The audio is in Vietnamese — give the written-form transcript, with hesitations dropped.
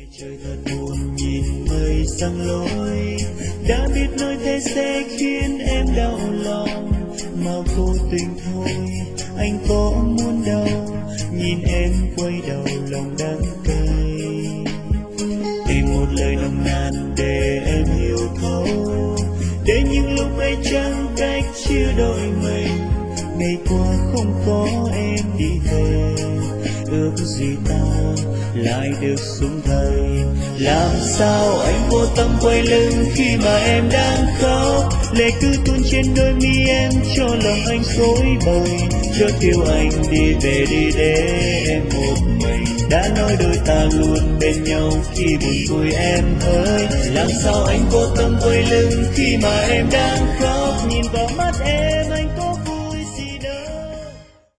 Trời thật buồn nhìn mây giăng lối, đã biết nói thế sẽ khiến em đau lòng, mà vô tình thôi anh có muốn đâu, nhìn em quay đầu lòng đắng cay. Tìm một lời nồng nàn để em hiểu thấu, để những lúc ấy chẳng cách chia đôi mình. Ngày qua không có em đi về, ước gì ta lại được xuống thầy. Làm sao anh vô tâm quay lưng khi mà em đang khóc, lệ cứ tuôn trên đôi mi em cho lòng anh rối bời. Chớ kêu anh đi về đi để em một mình, đã nói đôi ta luôn bên nhau khi buồn vui em ơi. Làm sao anh vô tâm quay lưng khi mà em đang khóc, nhìn vào mắt em anh có